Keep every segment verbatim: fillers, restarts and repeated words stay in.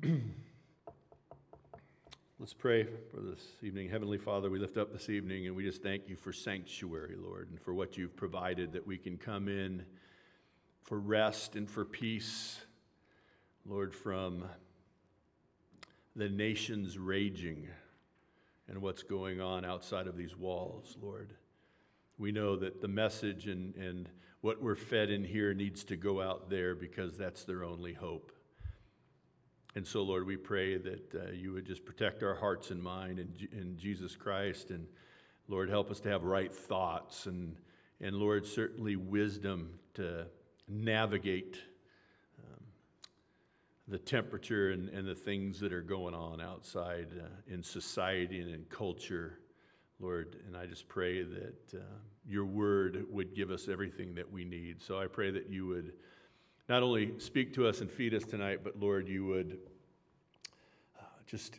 Let's pray for this evening. Heavenly Father, we lift up this evening and we just thank you for sanctuary, Lord, and for what you've provided that we can come in for rest and for peace, Lord, from the nations raging and what's going on outside of these walls, Lord. We know that the message and, and what we're fed in here needs to go out there because that's their only hope. And so, Lord, we pray that uh, you would just protect our hearts and mind in, G- in Jesus Christ. And, Lord, help us to have right thoughts. And, and Lord, certainly wisdom to navigate um, the temperature and, and the things that are going on outside uh, in society and in culture, Lord. And I just pray that uh, your word would give us everything that we need. So I pray that you would not only speak to us and feed us tonight, but Lord, you would uh, just,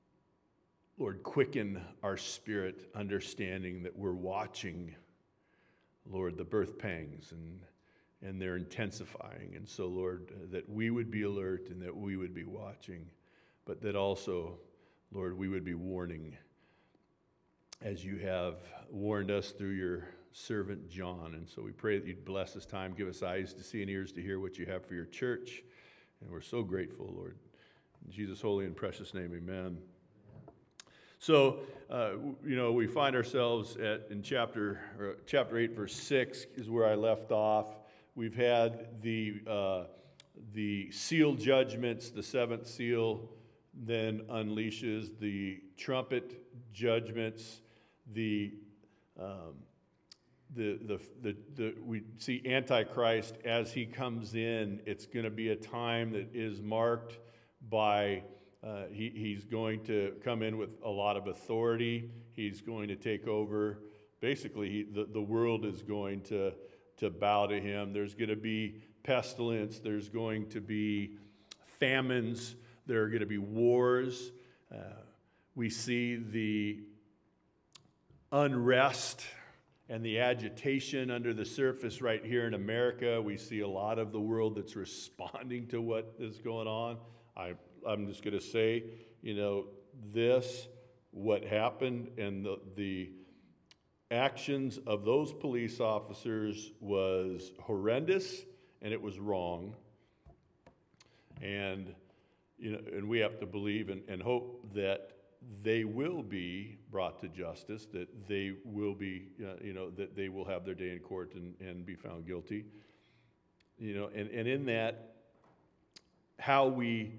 Lord, quicken our spirit, understanding that we're watching, Lord, the birth pangs and and they're intensifying. And so, Lord, uh, that we would be alert and that we would be watching, but that also, Lord, we would be warning as you have warned us through your servant John. And so we pray that you'd bless this time, give us eyes to see and ears to hear what you have for your church. And we're so grateful, Lord. In Jesus' holy and precious name, amen. So, uh, you know, we find ourselves at in chapter or chapter eight, verse six is where I left off. We've had the uh, the seal judgments, the seventh seal then unleashes the trumpet judgments, the um, The, the the the we see Antichrist as he comes in. It's going to be a time that is marked by uh, he he's going to come in with a lot of authority. He's going to take over. Basically, he, the the world is going to to bow to him. There's going to be pestilence. There's going to be famines. There are going to be wars. Uh, we see the unrest and the agitation under the surface right here in America. We see a lot of the world that's responding to what is going on. I, I'm just going to say, you know, this, what happened, and the, the actions of those police officers was horrendous, and it was wrong. And, you know, and we have to believe and, and hope that they will be brought to justice, that they will be, uh, you know, that they will have their day in court and, and be found guilty. You know, and, and in that, how we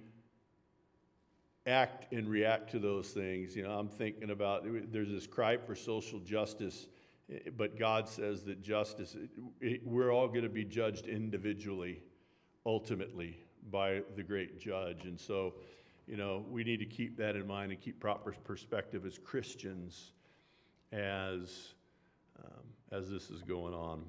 act and react to those things, you know, I'm thinking about, there's this cry for social justice, but God says that justice, it, it, we're all going to be judged individually, ultimately, by the great judge. And so, you know, we need to keep that in mind and keep proper perspective as Christians as um, as this is going on.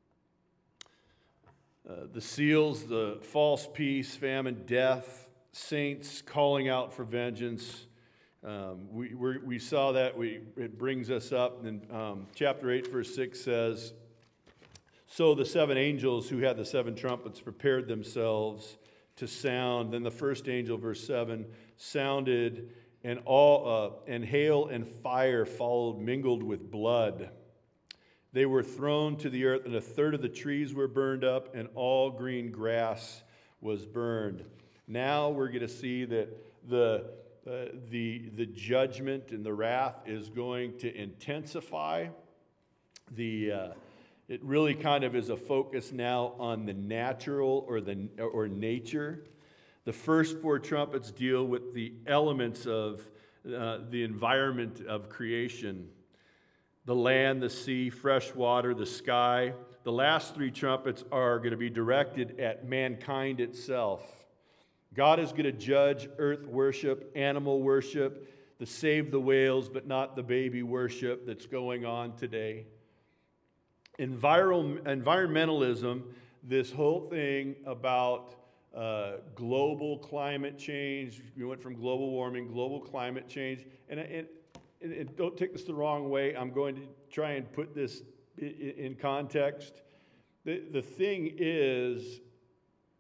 Uh, the seals, the false peace, famine, death, saints calling out for vengeance. Um, we we're, we saw that. We it brings us up. And um, chapter eight, verse six says, "So the seven angels who had the seven trumpets prepared themselves to sound. Then the first angel, verse seven, sounded, and all uh, and hail and fire followed, mingled with blood. They were thrown to the earth, and a third of the trees were burned up, and all green grass was burned." Now we're going to see that the uh, the the judgment and the wrath is going to intensify. The uh, It really kind of is a focus now on the natural or the or nature. The first four trumpets deal with the elements of uh, the environment of creation: the land, the sea, fresh water, the sky. The last three trumpets are going to be directed at mankind itself. God is going to judge earth worship, animal worship, the save the whales but not the baby worship that's going on today. Enviro- environmentalism, this whole thing about uh, global climate change. We went from global warming, global climate change. And, and, and don't take this the wrong way. I'm going to try and put this in, in context. The, the thing is,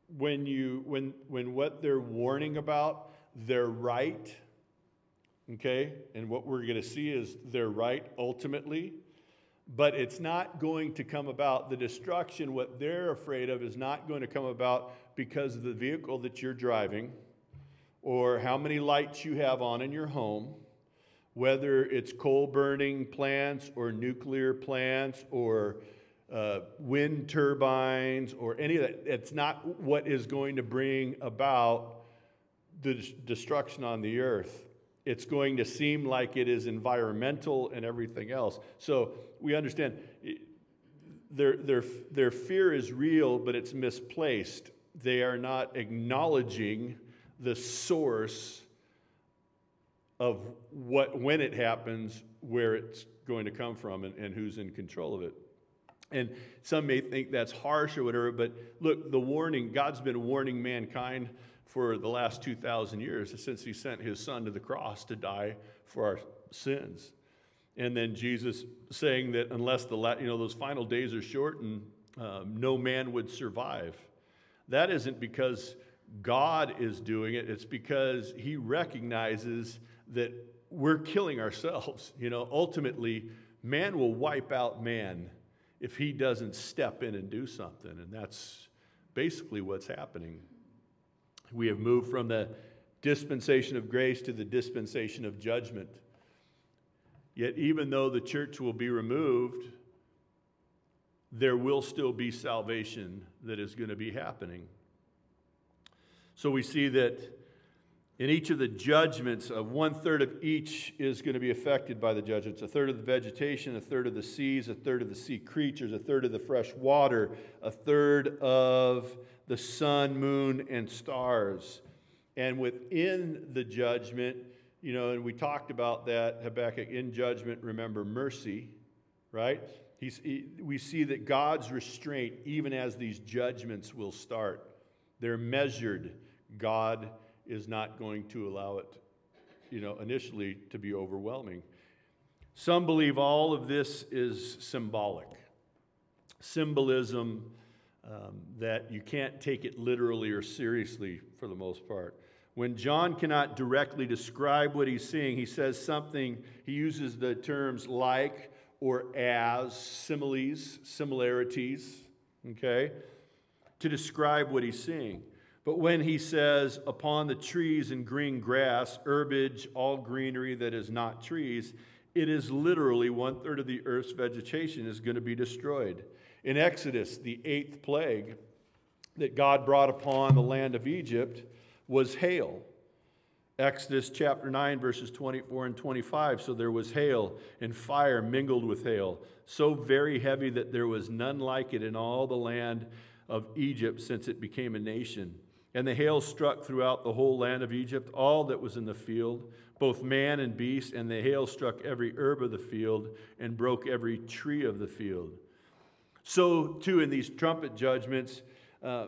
when you when when what they're warning about, they're right, okay? And what we're going to see is they're right ultimately, but it's not going to come about, the destruction, what they're afraid of is not going to come about because of the vehicle that you're driving or how many lights you have on in your home, whether it's coal-burning plants or nuclear plants or uh, wind turbines or any of that. It's not what is going to bring about the des- destruction on the earth. It's going to seem like it is environmental and everything else. So we understand their, their, their fear is real, but it's misplaced. They are not acknowledging the source of what, when it happens, where it's going to come from, and, and who's in control of it. And some may think that's harsh or whatever, but look, the warning, God's been warning mankind for the last two thousand years since he sent his son to the cross to die for our sins. And then Jesus saying that unless the la- you know those final days are shortened, um, no man would survive. That isn't because God is doing it. It's because he recognizes that we're killing ourselves. You know, ultimately, man will wipe out man if he doesn't step in and do something. And that's basically what's happening. We have moved from the dispensation of grace to the dispensation of judgment. Yet even though the church will be removed, there will still be salvation that is going to be happening. So we see that in each of the judgments, uh, one-third of each is going to be affected by the judgments. A third of the vegetation, a third of the seas, a third of the sea creatures, a third of the fresh water, a third of the sun, moon, and stars. And within the judgment, you know, and we talked about that, Habakkuk, in judgment, remember mercy, right? He's, he, we see that God's restraint, even as these judgments will start, they're measured. God is not going to allow it, you know, initially to be overwhelming. Some believe all of this is symbolic. Symbolism um, that you can't take it literally or seriously for the most part. When John cannot directly describe what he's seeing, he says something, he uses the terms like or as, similes, similarities, okay, to describe what he's seeing. But when he says, upon the trees and green grass, herbage, all greenery that is not trees, it is literally one-third of the earth's vegetation is going to be destroyed. In Exodus, the eighth plague that God brought upon the land of Egypt was hail. Exodus chapter nine, verses twenty-four and twenty-five. So there was hail and fire mingled with hail, so very heavy that there was none like it in all the land of Egypt since it became a nation. And the hail struck throughout the whole land of Egypt, all that was in the field, both man and beast, and the hail struck every herb of the field and broke every tree of the field. So, too, in these trumpet judgments, uh,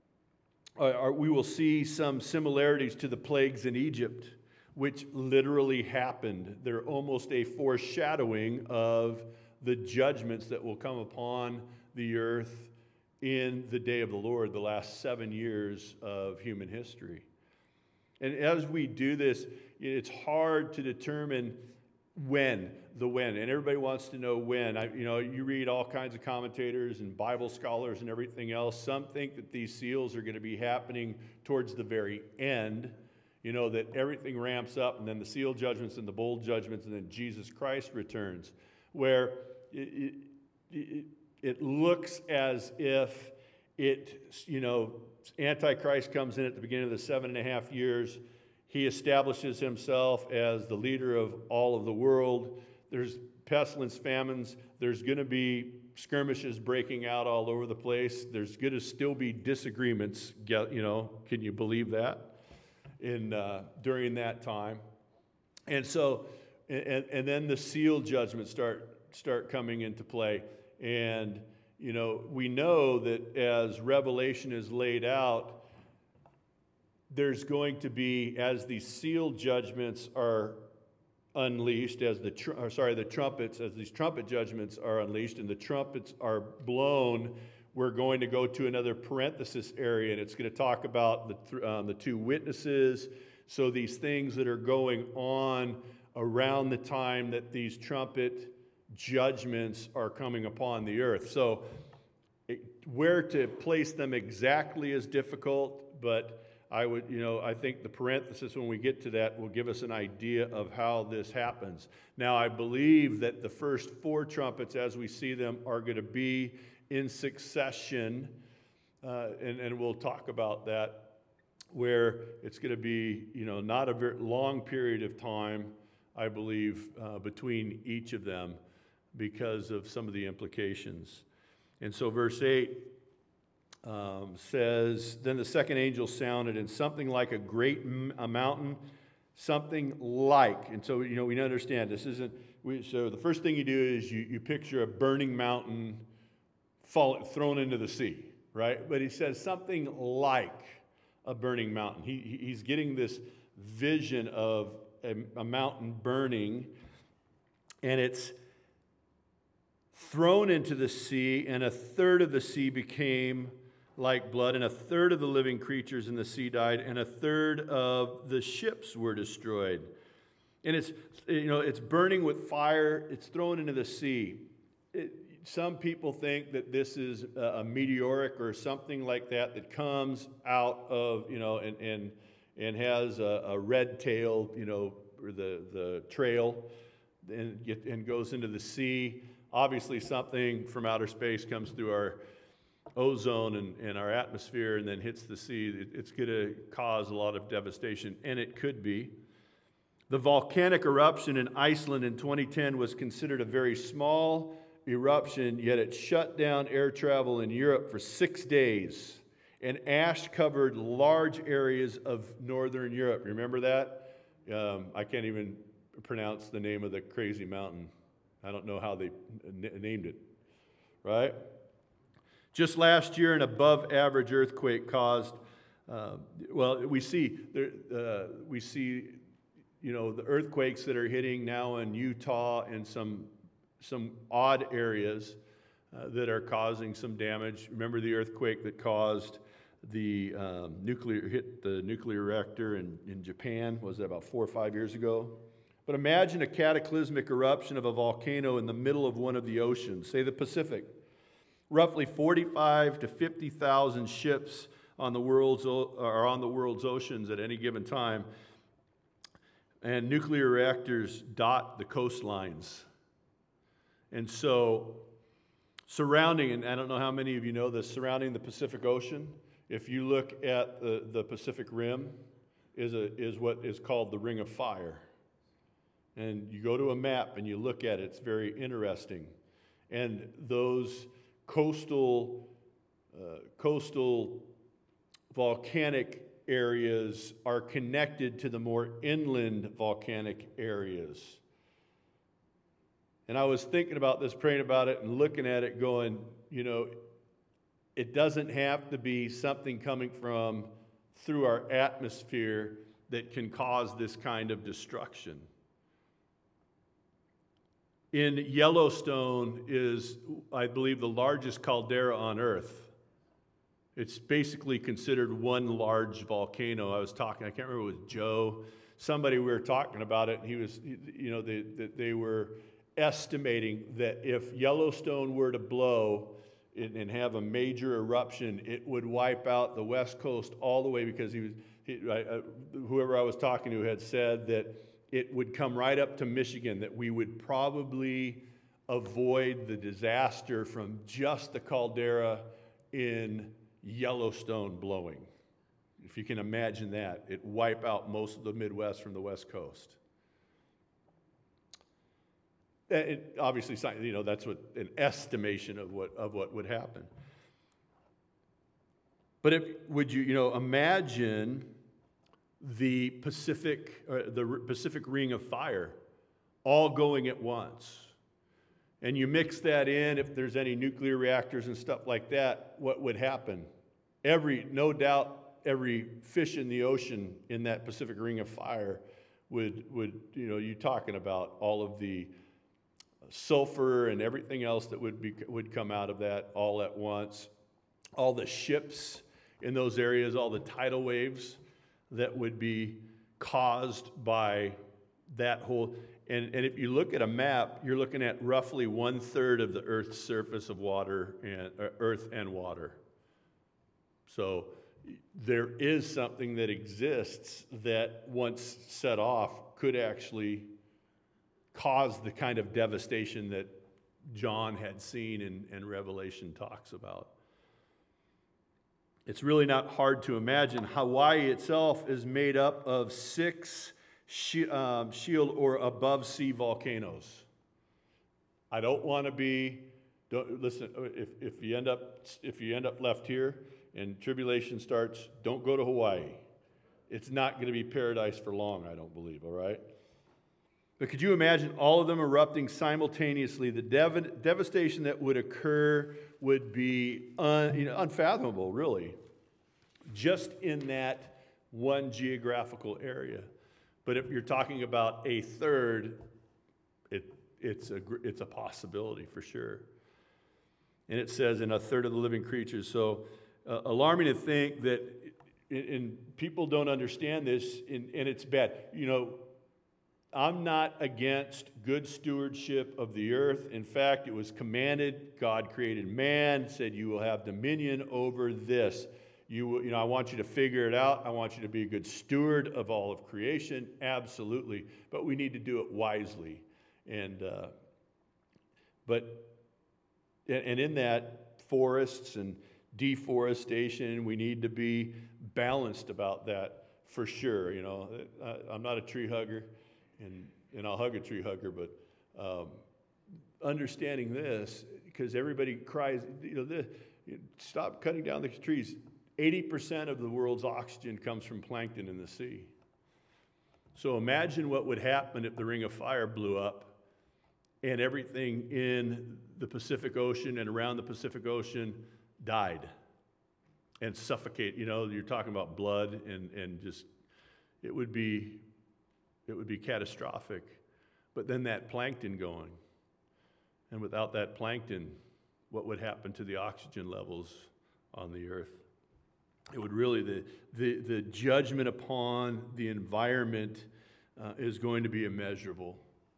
are, we will see some similarities to the plagues in Egypt, which literally happened. They're almost a foreshadowing of the judgments that will come upon the earth in the day of the Lord, the last seven years of human history. And as we do this, it's hard to determine when, the when. And everybody wants to know when. I, you know, you read all kinds of commentators and Bible scholars and everything else. Some think that these seals are going to be happening towards the very end, you know, that everything ramps up, and then the seal judgments and the bowl judgments, and then Jesus Christ returns, where it, it, it It looks as if it, you know, Antichrist comes in at the beginning of the seven and a half years. He establishes himself as the leader of all of the world. There's pestilence, famines. There's going to be skirmishes breaking out all over the place. There's going to still be disagreements. You know, can you believe that? In uh, during that time, and so, and, and then the seal judgments start start coming into play. And, you know, we know that as Revelation is laid out, there's going to be, as these seal judgments are unleashed, as the, tr- or sorry, the trumpets, as these trumpet judgments are unleashed and the trumpets are blown, we're going to go to another parenthesis area, and it's going to talk about the, th- um, the two witnesses. So these things that are going on around the time that these trumpet judgments are coming upon the earth. So it, where to place them exactly is difficult, but I would, you know, I think the parenthesis when we get to that will give us an idea of how this happens. Now, I believe that the first four trumpets, as we see them, are going to be in succession, uh, and, and we'll talk about that, where it's going to be, you know, not a very long period of time, I believe, uh, between each of them because of some of the implications. And so verse eight, Um, says, then the second angel sounded, and something like a great m- a mountain, something like, and so, you know, we understand this isn't, we, so the first thing you do is you, you picture a burning mountain fall, thrown into the sea, right? But he says something like a burning mountain. He, he, he's getting this vision of a, a mountain burning, and it's thrown into the sea, and a third of the sea became like blood, and a third of the living creatures in the sea died, and a third of the ships were destroyed. And it's, you know, it's burning with fire. It's thrown into the sea. It, some people think that this is a, a meteoric or something like that that comes out of, you know, and and and has a, a red tail, you know, or the the trail, and get, and goes into the sea. Obviously, something from outer space comes through our ozone and, and our atmosphere and then hits the sea. It, it's going to cause a lot of devastation, and it could be. The volcanic eruption in Iceland in twenty ten was considered a very small eruption, yet it shut down air travel in Europe for six days, and ash covered large areas of northern Europe. Remember that? Um, I can't even pronounce the name of the crazy mountain. I don't know how they n- named it, right? Just last year, an above-average earthquake caused, uh, well, we see, there, uh, we see, you know, the earthquakes that are hitting now in Utah and some some odd areas uh, that are causing some damage. Remember the earthquake that caused the um, nuclear hit the nuclear reactor in, in Japan? Was that about four or five years ago? But imagine a cataclysmic eruption of a volcano in the middle of one of the oceans, say the Pacific. Roughly forty-five to fifty thousand ships on the world's are on the world's oceans at any given time, and nuclear reactors dot the coastlines. And so, surrounding, and I don't know how many of you know this, surrounding the Pacific Ocean, if you look at the, the Pacific Rim, is a is what is called the Ring of Fire. And you go to a map and you look at it, it's very interesting. And those coastal uh, coastal volcanic areas are connected to the more inland volcanic areas. And I was thinking about this, praying about it, and looking at it going, you know, it doesn't have to be something coming from through our atmosphere that can cause this kind of destruction. In Yellowstone is, I believe, the largest caldera on Earth. It's basically considered one large volcano. I was talking, I can't remember with Joe, somebody we were talking about it, and he was, you know, they, they were estimating that if Yellowstone were to blow and have a major eruption, it would wipe out the West Coast all the way, because he was, he, I, I, whoever I was talking to had said that it would come right up to Michigan, that we would probably avoid the disaster from just the caldera in Yellowstone blowing. If you can imagine that, it wipe out most of the Midwest from the West Coast. It, obviously, you know, that's what an estimation of what of what would happen. But if, would you, you know, imagine the Pacific, uh, the Pacific Ring of Fire, all going at once, and you mix that in, if there's any nuclear reactors and stuff like that, what would happen? Every, no doubt, every fish in the ocean in that Pacific Ring of Fire would would, you know, you talking about all of the sulfur and everything else that would be would come out of that all at once. all the ships in those areas, all the tidal waves that would be caused by that whole. And, and if you look at a map, you're looking at roughly one third of the Earth's surface of water and uh, Earth and water. So there is something that exists that, once set off, could actually cause the kind of devastation that John had seen and, and Revelation talks about. It's really not hard to imagine. Hawaii itself is made up of six shi- um, shield or above sea volcanoes. I don't want to be. Don't listen. If if you end up if you end up left here and tribulation starts, don't go to Hawaii. It's not going to be paradise for long, I don't believe. All right. But could you imagine all of them erupting simultaneously? The dev- devastation that would occur would be un- you know, unfathomable, really, just in that one geographical area. But if you're talking about a third, it, it's, a, it's a possibility for sure. And it says in a third of the living creatures. So uh, alarming to think that, and people don't understand this, and, and it's bad. You know, I'm not against good stewardship of the earth. In fact, it was commanded. God created man, said, you will have dominion over this. You, will, you know, I want you to figure it out. I want you to be a good steward of all of creation. Absolutely. But we need to do it wisely. And, uh, but, and in that, forests and deforestation, we need to be balanced about that for sure. You know, I, I'm not a tree hugger. And, and I'll hug a tree hugger, but um, understanding this, because everybody cries, you know, the, stop cutting down the trees. eighty percent of the world's oxygen comes from plankton in the sea. So imagine what would happen if the Ring of Fire blew up and everything in the Pacific Ocean and around the Pacific Ocean died and suffocate. You know, you're talking about blood and, and just, it would be... It would be catastrophic. But then that plankton going. And without that plankton, what would happen to the oxygen levels on the earth? It would really, the, the, the judgment upon the environment uh, is going to be immeasurable.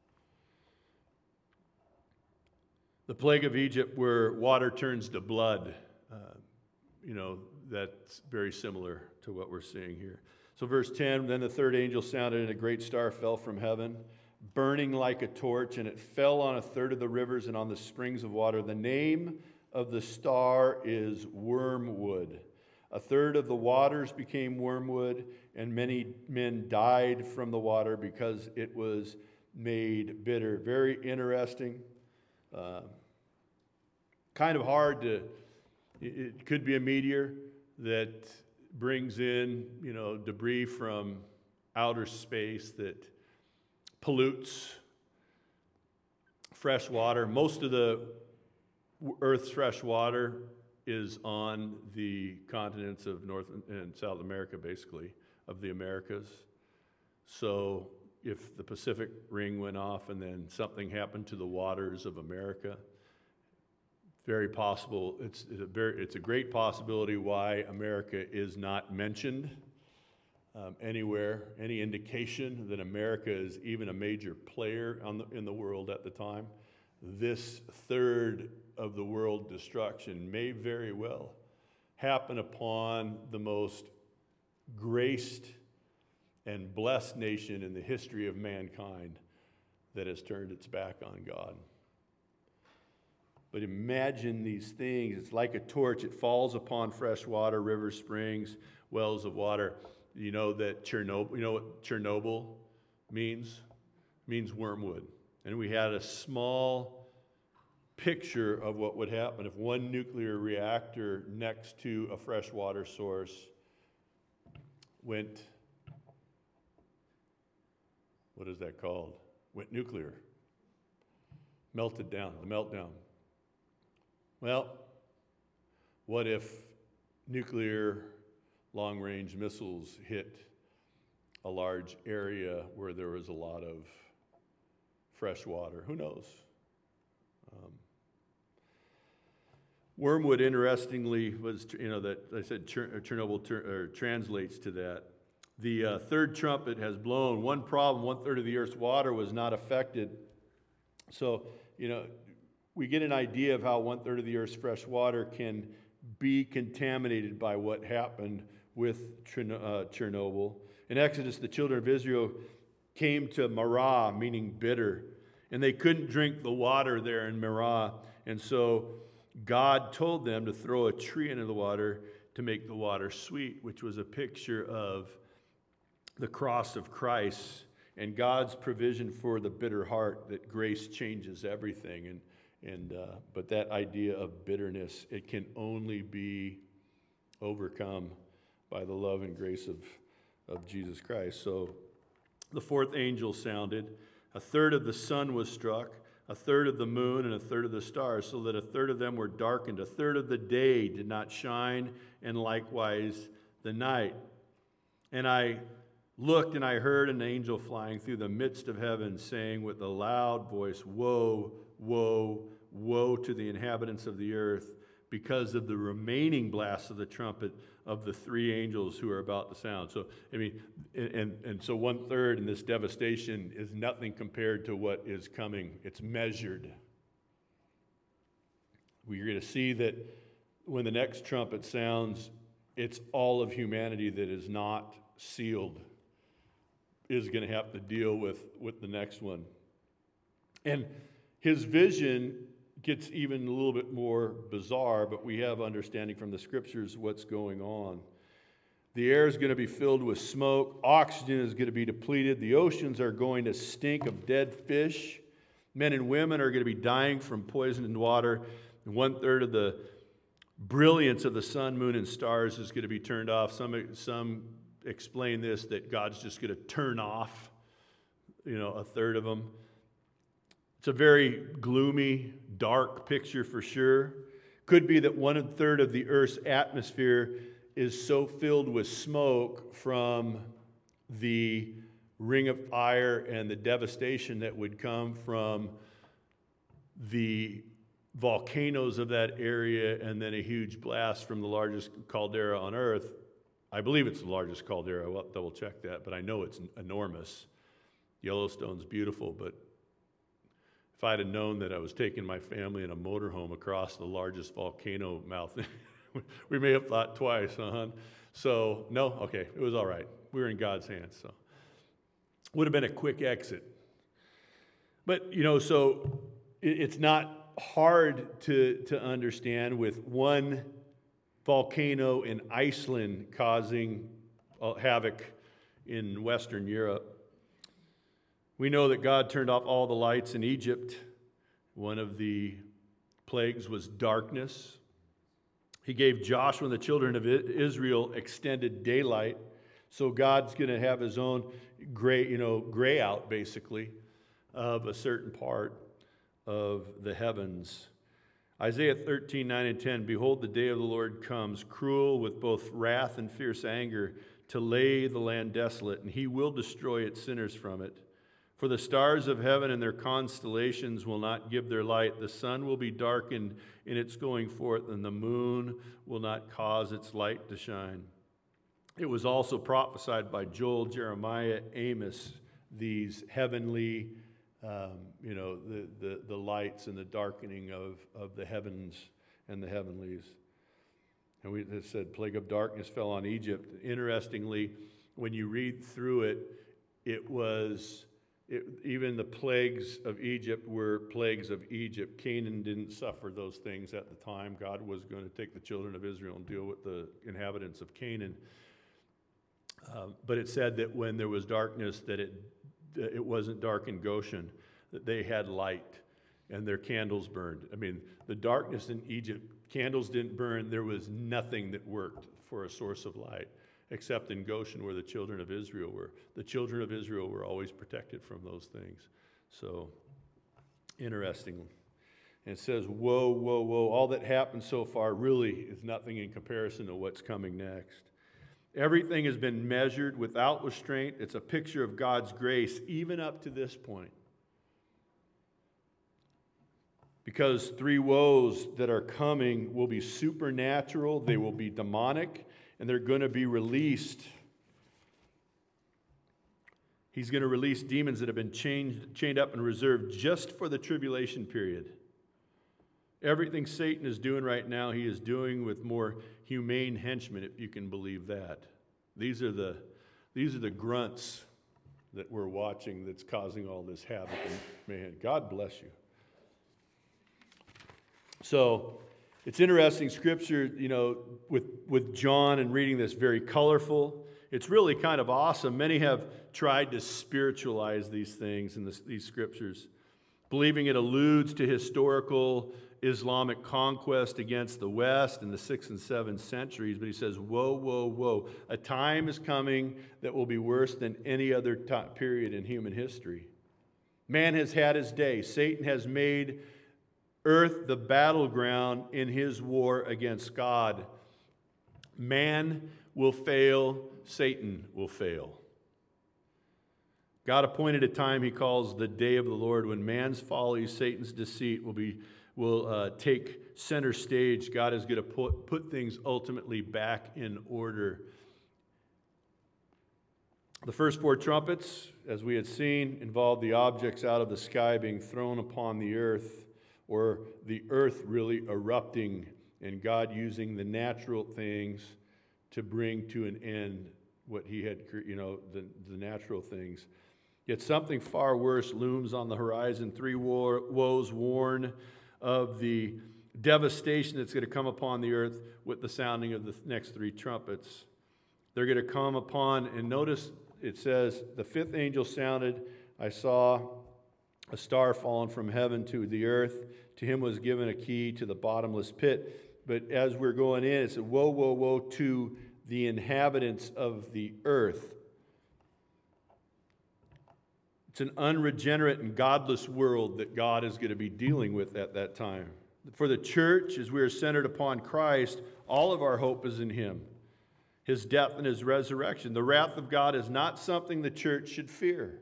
The plague of Egypt, where water turns to blood, uh, you know, that's very similar to what we're seeing here. So verse ten, then the third angel sounded, and a great star fell from heaven, burning like a torch, and it fell on a third of the rivers and on the springs of water. The name of the star is Wormwood. A third of the waters became wormwood, and many men died from the water because it was made bitter. Very interesting. Uh, kind of hard to, it, it could be a meteor that brings in, you know, debris from outer space that pollutes fresh water. Most of the Earth's fresh water is on the continents of North and South America, basically, of the Americas. So if the Pacific Ring went off and then something happened to the waters of America, very possible, it's, it's, a very, it's a great possibility why America is not mentioned um, anywhere, any indication that America is even a major player on the, in the world at the time. This third of the world destruction may very well happen upon the most graced and blessed nation in the history of mankind that has turned its back on God. But imagine these things. It's like a torch. It falls upon fresh water, rivers, springs, wells of water. You know that Chernobyl, you know what Chernobyl means? It means wormwood. And we had a small picture of what would happen if one nuclear reactor next to a freshwater source went, what is that called? Went nuclear. Melted down, the meltdown. Well, what if nuclear long-range missiles hit a large area where there was a lot of fresh water? Who knows? Um, Wormwood, interestingly, was, you know, that I said Chernobyl ter- or translates to that. The uh, third trumpet has blown. One problem, one third of the earth's water was not affected. So, you know, we get an idea of how one third of the earth's fresh water can be contaminated by what happened with Chernobyl. In Exodus, the children of Israel came to Marah, meaning bitter, and they couldn't drink the water there in Marah. And so God told them to throw a tree into the water to make the water sweet, which was a picture of the cross of Christ and God's provision for the bitter heart, that grace changes everything. And and uh, but that idea of bitterness, it can only be overcome by the love and grace of, of Jesus Christ. So the fourth angel sounded. A third of the sun was struck, a third of the moon, and a third of the stars, so that a third of them were darkened. A third of the day did not shine, and likewise the night. And I looked, and I heard an angel flying through the midst of heaven, saying with a loud voice, "Woe, woe, woe to the inhabitants of the earth, because of the remaining blasts of the trumpet of the three angels who are about to sound." So, I mean, and, and so one third in this devastation is nothing compared to what is coming. It's measured. We're going to see that when the next trumpet sounds, it's all of humanity that is not sealed is going to have to deal with, with the next one. And his vision gets even a little bit more bizarre, but we have understanding from the scriptures what's going on. The air is going to be filled with smoke. Oxygen is going to be depleted. The oceans are going to stink of dead fish. Men and women are going to be dying from poisoned water. And one third of the brilliance of the sun, moon, and stars is going to be turned off. Some, some explain this, that God's just going to turn off, you know, a third of them. It's a very gloomy, dark picture for sure. Could be that one third of the Earth's atmosphere is so filled with smoke from the ring of fire and the devastation that would come from the volcanoes of that area, and then a huge blast from the largest caldera on Earth. I believe it's the largest caldera. I'll double check that, but I know it's enormous. Yellowstone's beautiful, but if I'd have known that I was taking my family in a motorhome across the largest volcano mouth, we may have thought twice, huh, hon? So, no, okay, it was all right. We were in God's hands, so. Would have been a quick exit. But, you know, so it, it's not hard to, to understand with one volcano in Iceland causing havoc in Western Europe. We know that God turned off all the lights in Egypt. One of the plagues was darkness. He gave Joshua and the children of Israel extended daylight. So God's going to have his own gray, you know, gray out basically of a certain part of the heavens. Isaiah thirteen, nine and ten, "Behold, the day of the Lord comes, cruel with both wrath and fierce anger, to lay the land desolate, and he will destroy its sinners from it. For the stars of heaven and their constellations will not give their light. The sun will be darkened in its going forth, and the moon will not cause its light to shine." It was also prophesied by Joel, Jeremiah, Amos, these heavenly, um, you know, the, the, the lights and the darkening of, of the heavens and the heavenlies. And we it said, plague of darkness fell on Egypt. Interestingly, when you read through it, it was... It, even the plagues of Egypt were plagues of Egypt. Canaan didn't suffer those things at the time. God was going to take the children of Israel and deal with the inhabitants of Canaan. Uh, but it said that when there was darkness, that it it wasn't dark in Goshen, that they had light and their candles burned. I mean, the darkness in Egypt, candles didn't burn. There was nothing that worked for a source of light, except in Goshen where the children of Israel were. The children of Israel were always protected from those things. So, interesting. And it says, woe, woe, woe. All that happened so far really is nothing in comparison to what's coming next. Everything has been measured without restraint. It's a picture of God's grace, even up to this point. because three woes that are coming will be supernatural, they will be demonic, and they're going to be released. He's going to release demons that have been chained, chained up and reserved just for the tribulation period. Everything Satan is doing right now, he is doing with more humane henchmen, if you can believe that. These are the, these are the grunts that we're watching that's causing all this havoc. And man, God bless you. So it's interesting, Scripture, you know, with, with John and reading this, very colorful. It's really kind of awesome. Many have tried to spiritualize these things in this, these Scriptures, believing it alludes to historical Islamic conquest against the West in the sixth and seventh centuries. But he says, whoa, whoa, whoa. A time is coming that will be worse than any other time, period in human history. Man has had his day. Satan has made earth the battleground in his war against God. Man will fail, Satan will fail. God appointed a time he calls the day of the Lord when man's folly, Satan's deceit will be will uh, take center stage. God is going to put, put things ultimately back in order. The first four trumpets, as we had seen, involved the objects out of the sky being thrown upon the earth, or the earth really erupting, and God using the natural things to bring to an end what he had, you know, the, the natural things. Yet something far worse looms on the horizon. Three war, woes warn of the devastation that's going to come upon the earth with the sounding of the next three trumpets. They're going to come upon, and notice it says, the fifth angel sounded, I saw a star fallen from heaven to the earth. To him was given a key to the bottomless pit. But as we're going in, it said, woe, woe, woe to the inhabitants of the earth. It's an unregenerate and godless world that God is going to be dealing with at that time. For the church, as we are centered upon Christ, all of our hope is in him, his death and his resurrection. The wrath of God is not something the church should fear,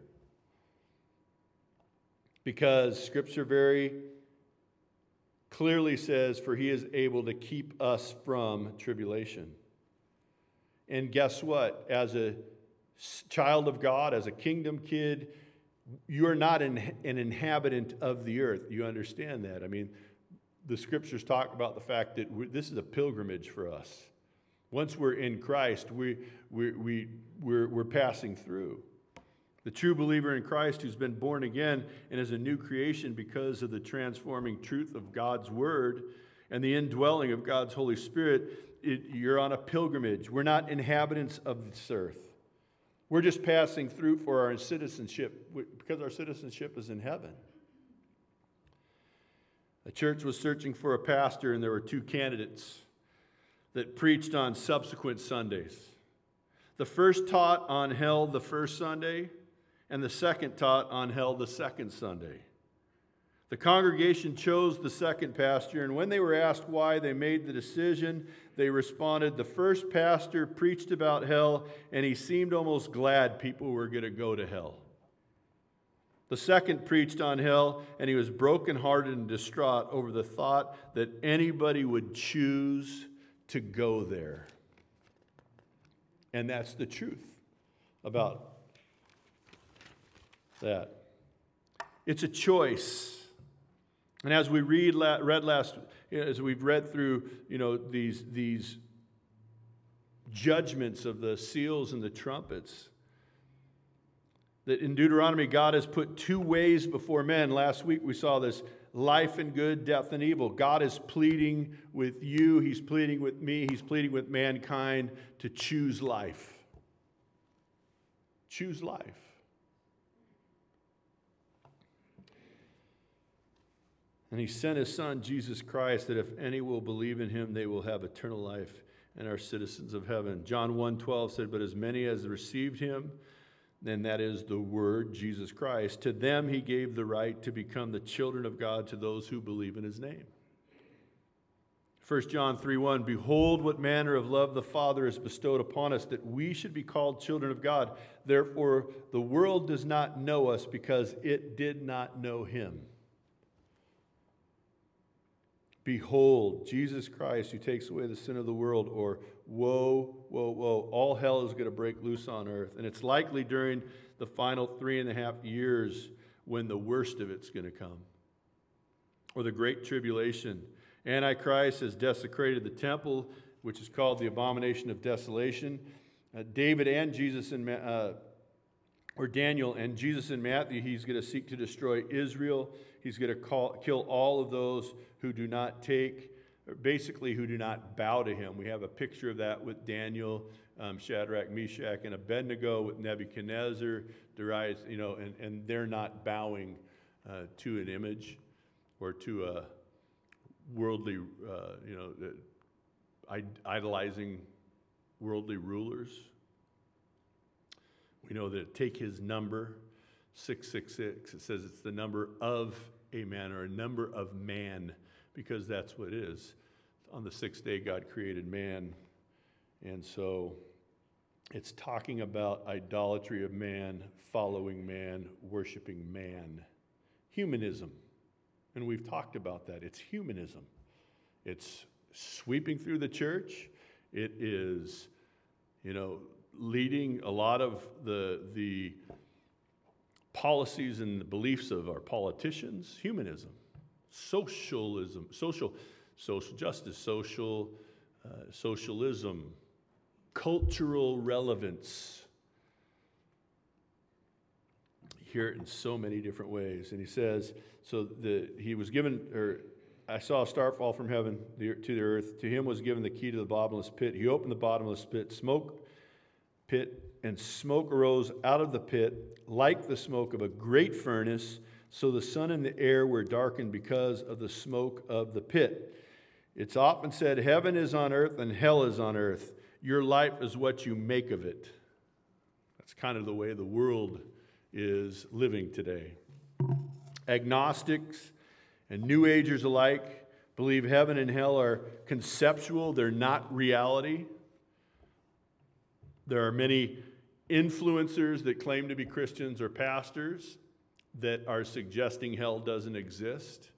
because Scripture very clearly says, for he is able to keep us from tribulation. And guess what? As a child of God, as a kingdom kid, you're not an, an inhabitant of the earth. You understand that? I mean, the Scriptures talk about the fact that we, this is a pilgrimage for us. Once we're in Christ, we, we, we, we're, we're passing through. The true believer in Christ who's been born again and is a new creation because of the transforming truth of God's Word and the indwelling of God's Holy Spirit, it, you're on a pilgrimage. We're not inhabitants of this earth. We're just passing through for our citizenship, because our citizenship is in heaven. A church was searching for a pastor, and there were two candidates that preached on subsequent Sundays. The first taught on hell the first Sunday, and the second taught on hell the second Sunday. The congregation chose the second pastor, and when they were asked why they made the decision, they responded, the first pastor preached about hell, and he seemed almost glad people were going to go to hell. The second preached on hell, and he was brokenhearted and distraught over the thought that anybody would choose to go there. And that's the truth about that. It's a choice. And as we read read last, as we've read through, you know, these these judgments of the seals and the trumpets, that in Deuteronomy God has put two ways before men. Last week we saw this: life and good, death and evil. God is pleading with you. He's pleading with me. He's pleading with mankind to choose life. Choose life. And he sent his Son, Jesus Christ, that if any will believe in him, they will have eternal life and are citizens of heaven. John one twelve said, but as many as received him, then that is the Word, Jesus Christ, to them he gave the right to become the children of God to those who believe in his name. First John three one, behold what manner of love the Father has bestowed upon us, that we should be called children of God. Therefore the world does not know us because it did not know him. behold, Jesus Christ who takes away the sin of the world, or whoa, whoa, whoa, all hell is going to break loose on earth. And it's likely during the final three and a half years when the worst of it's going to come, or the great tribulation. Antichrist has desecrated the temple, which is called the abomination of desolation. Uh, David and Jesus in uh, or Daniel and Jesus in Matthew, he's going to seek to destroy Israel. He's going to call, kill all of those who do not take, or basically who do not bow to him. We have a picture of that with Daniel, um, Shadrach, Meshach, and Abednego, with Nebuchadnezzar, Darius, you know, and, and they're not bowing uh, to an image or to a worldly, uh, you know, idolizing worldly rulers. We know that take his number, six six six, it says it's the number of a man, or a number of man, because that's what it is. On the sixth day, God created man. And so it's talking about idolatry of man, following man, worshiping man. Humanism. And we've talked about that. It's humanism. It's sweeping through the church. It is, you know, leading a lot of the, the policies and the beliefs of our politicians. Humanism, socialism, social, social justice, social, uh, socialism, cultural relevance. You hear it in so many different ways. And he says, so the he was given, or I saw a star fall from heaven to the earth. To him was given the key to the bottomless pit. He opened the bottomless pit, smoke pit, and smoke arose out of the pit like the smoke of a great furnace. So the sun and the air were darkened because of the smoke of the pit. It's often said, heaven is on earth and hell is on earth. Your life is what you make of it. That's kind of the way the world is living today. Agnostics and New Agers alike believe heaven and hell are conceptual. They're not reality. There are many influencers that claim to be Christians or pastors that are suggesting hell doesn't exist.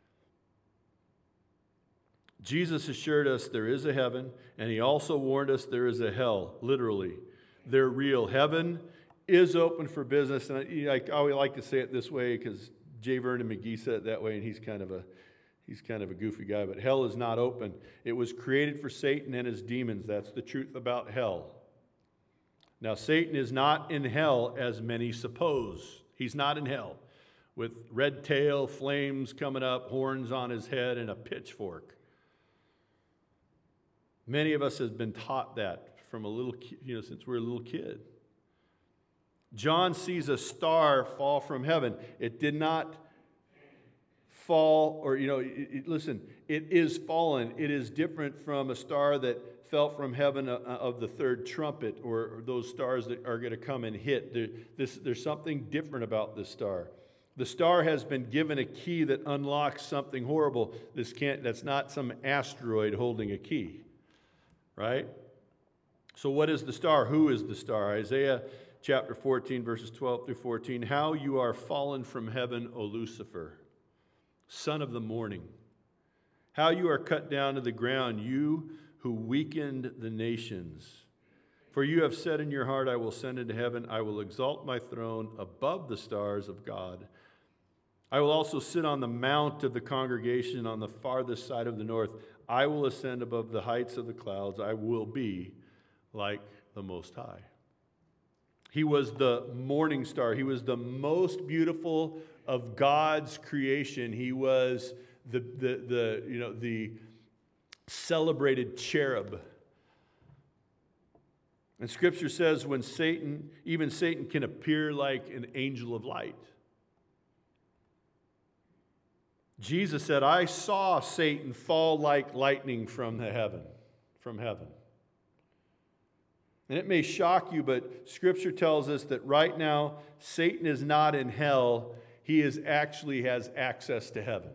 Jesus assured us there is a heaven, and he also warned us there is a hell, literally. They're real. Heaven is open for business, and I, you know, I always like to say it this way because J. Vernon McGee said it that way, and he's kind of a he's kind of a goofy guy, but hell is not open. It was created for Satan and his demons. That's the truth about hell. Now, Satan is not in hell as many suppose. He's not in hell with red tail, flames coming up, horns on his head, and a pitchfork. Many of us have been taught that from a little, you know, since we're a little kid. John sees a star fall from heaven. It did not fall, or, you know, it, it, listen, it is fallen. It is different from a star that fell from heaven uh, of the third trumpet, or, or those stars that are going to come and hit. There, this, there's something different about this star. The star has been given a key that unlocks something horrible. This can't, that's not some asteroid holding a key, right? So what is the star? Who is the star? Isaiah chapter fourteen, verses twelve through fourteen. How you are fallen from heaven, O Lucifer, son of the morning. How you are cut down to the ground, you who weakened the nations. For you have said in your heart, I will ascend into heaven. I will exalt my throne above the stars of God. I will also sit on the mount of the congregation on the farthest side of the north. I will ascend above the heights of the clouds. I will be like the Most High. He was the morning star. He was the most beautiful of God's creation. He was the, the, the, you know, the celebrated cherub. And Scripture says when Satan, even Satan can appear like an angel of light. Jesus said, I saw Satan fall like lightning from the heaven, from heaven. And it may shock you, but Scripture tells us that right now, Satan is not in hell. He is actually has access to heaven.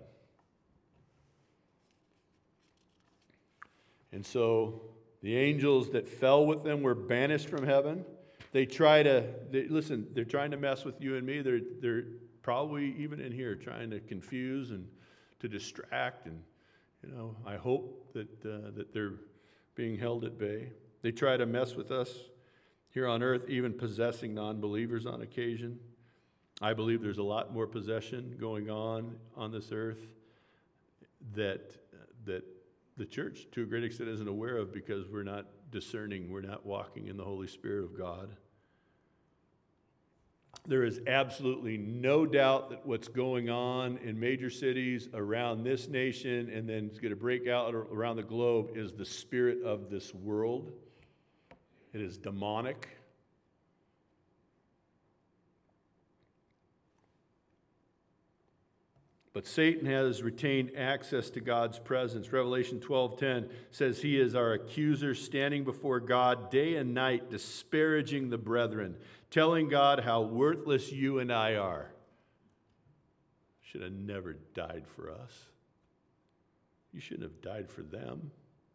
And so the angels that fell with them were banished from heaven. They try to, they, listen, they're trying to mess with you and me. They're, they're probably even in here trying to confuse and to distract and, You know, I hope that uh, that they're being held at bay. They try to mess with us here on earth, even possessing non-believers on occasion. I believe there's a lot more possession going on on this earth that that the church, to a great extent, isn't aware of because we're not discerning, we're not walking in the Holy Spirit of God. There is absolutely no doubt that what's going on in major cities around this nation and then it's going to break out around the globe is the spirit of this world. It is demonic. But Satan has retained access to God's presence. Revelation twelve ten says he is our accuser, standing before God day and night, disparaging the brethren, telling God how worthless you and I are. Should have never died for us. You shouldn't have died for them.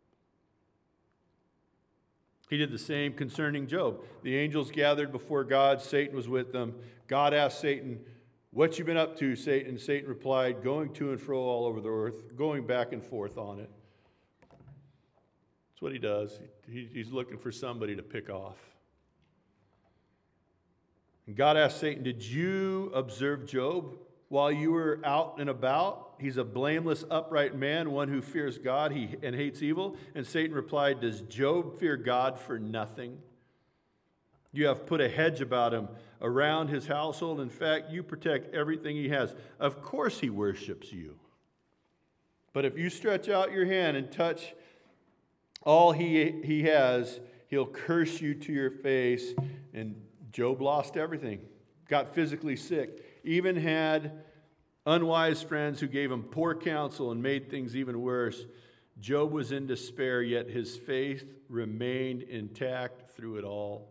He did the same concerning Job. The angels gathered before God. Satan was with them. God asked Satan, "What you been up to, Satan?" Satan replied, "Going to and fro all over the earth, going back and forth on it." That's what he does. He, he's looking for somebody to pick off. And God asked Satan, "Did you observe Job while you were out and about? He's a blameless, upright man, one who fears God he, and hates evil." And Satan replied, "Does Job fear God for nothing? You have put a hedge about him around his household. In fact, you protect everything he has. Of course he worships you. But if you stretch out your hand and touch all he, he has, he'll curse you to your face." And Job lost everything, got physically sick, even had unwise friends who gave him poor counsel and made things even worse. Job was in despair, yet his faith remained intact through it all.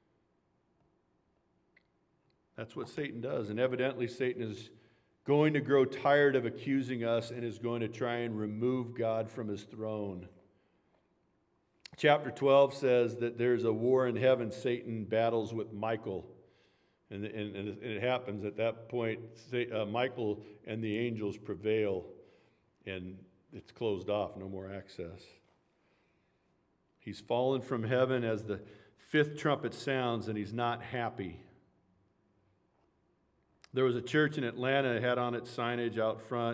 That's what Satan does. And evidently Satan is going to grow tired of accusing us and is going to try and remove God from his throne. Chapter twelve says that there's a war in heaven. Satan battles with Michael. And, and, and it happens at that point, uh, Michael and the angels prevail. And it's closed off, no more access. He's fallen from heaven as the fifth trumpet sounds, and he's not happy. There was a church in Atlanta that had on its signage out front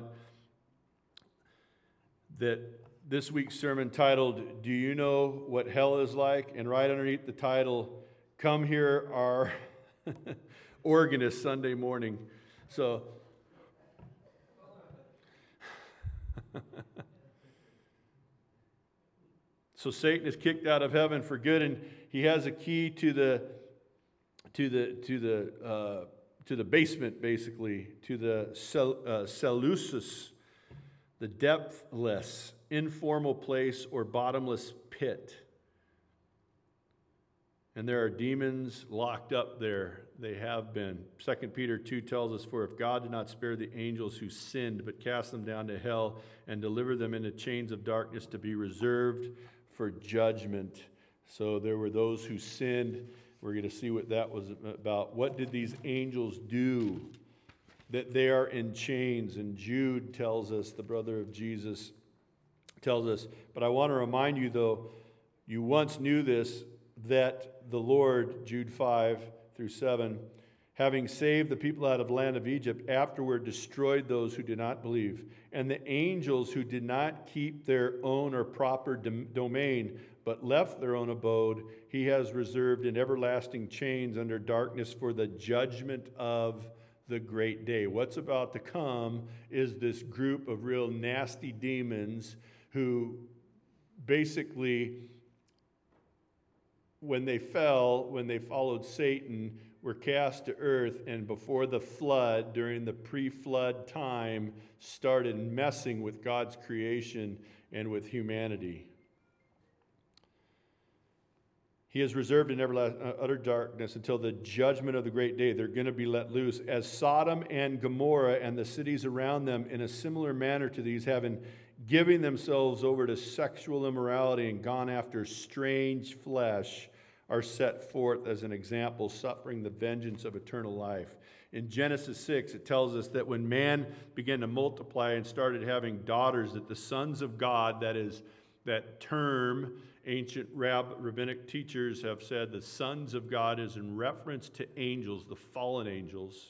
that this week's sermon titled, "Do You Know What Hell Is Like?" And right underneath the title, "Come Hear Our Organist Sunday Morning." So, so Satan is kicked out of heaven for good, and he has a key to the to the to the uh, to the basement, basically, to the sel, uh, Seleucus, the depthless, informal place or bottomless pit. And there are demons locked up there. They have been. Second Peter two tells us, "For if God did not spare the angels who sinned, but cast them down to hell and delivered them into chains of darkness to be reserved for judgment." So there were those who sinned. We're going to see what that was about. What did these angels do that they are in chains? And Jude tells us, the brother of Jesus tells us, but I want to remind you, though, you once knew this, that the Lord, Jude five through seven, having saved the people out of the land of Egypt, afterward destroyed those who did not believe. And the angels who did not keep their own or proper dom- domain, but left their own abode, he has reserved in everlasting chains under darkness for the judgment of the great day. What's about to come is this group of real nasty demons who basically, when they fell, when they followed Satan, were cast to earth, and before the flood, during the pre-flood time, started messing with God's creation and with humanity. He is reserved in everlasting, uh, utter darkness until the judgment of the great day. They're going to be let loose. As Sodom and Gomorrah and the cities around them, in a similar manner to these, having giving themselves over to sexual immorality and gone after strange flesh, are set forth as an example, suffering the vengeance of eternal life. In Genesis six, it tells us that when man began to multiply and started having daughters, that the sons of God, that is, that term, ancient rab- rabbinic teachers have said the sons of God is in reference to angels, the fallen angels,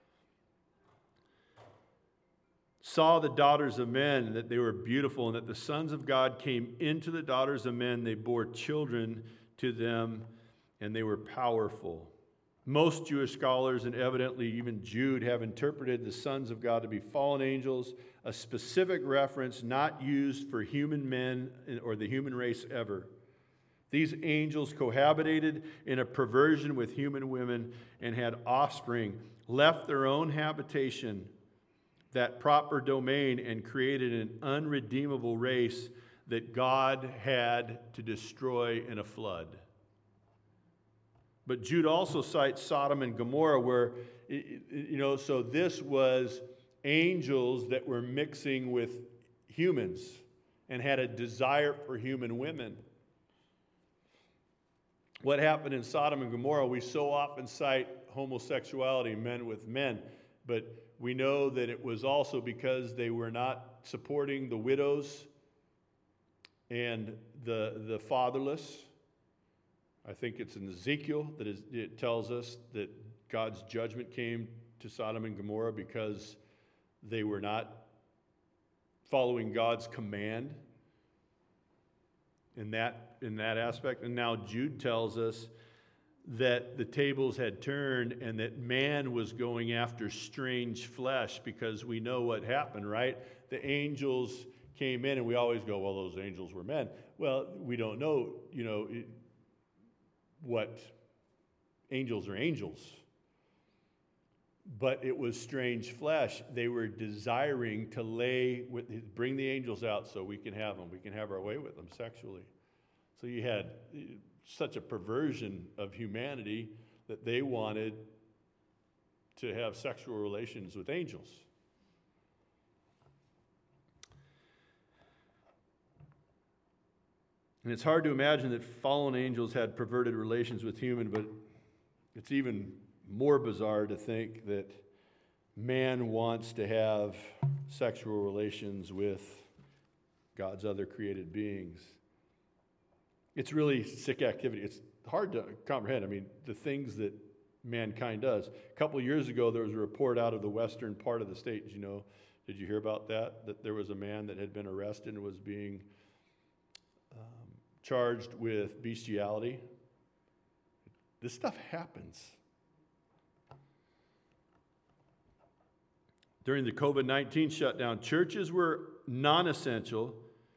saw the daughters of men, that they were beautiful, and that the sons of God came into the daughters of men. They bore children to them, and they were powerful. Most Jewish scholars, and evidently even Jude, have interpreted the sons of God to be fallen angels, a specific reference not used for human men or the human race ever. These angels cohabitated in a perversion with human women and had offspring, left their own habitation, that proper domain, and created an unredeemable race that God had to destroy in a flood. But Jude also cites Sodom and Gomorrah where, you know, so this was angels that were mixing with humans and had a desire for human women. What happened in Sodom and Gomorrah, we so often cite homosexuality, men with men, but we know that it was also because they were not supporting the widows and the, the fatherless. I think it's in Ezekiel that is, it tells us that God's judgment came to Sodom and Gomorrah because they were not following God's command in that, in that aspect. And now Jude tells us that the tables had turned and that man was going after strange flesh, because we know what happened, right? The angels came in, and we always go, well, those angels were men. Well, we don't know, you know, it, what angels are angels. But it was strange flesh. They were desiring to lay with, bring the angels out so we can have them. We can have our way with them sexually. So you had such a perversion of humanity that they wanted to have sexual relations with angels. And it's hard to imagine that fallen angels had perverted relations with human, but it's even more bizarre to think that man wants to have sexual relations with God's other created beings. It's really sick activity. It's hard to comprehend. I mean, the things that mankind does. A couple of years ago, there was a report out of the western part of the state. Did you know, did you hear about that? That there was a man that had been arrested and was being um, charged with bestiality. This stuff happens. During the covid nineteen shutdown, churches were non-essential.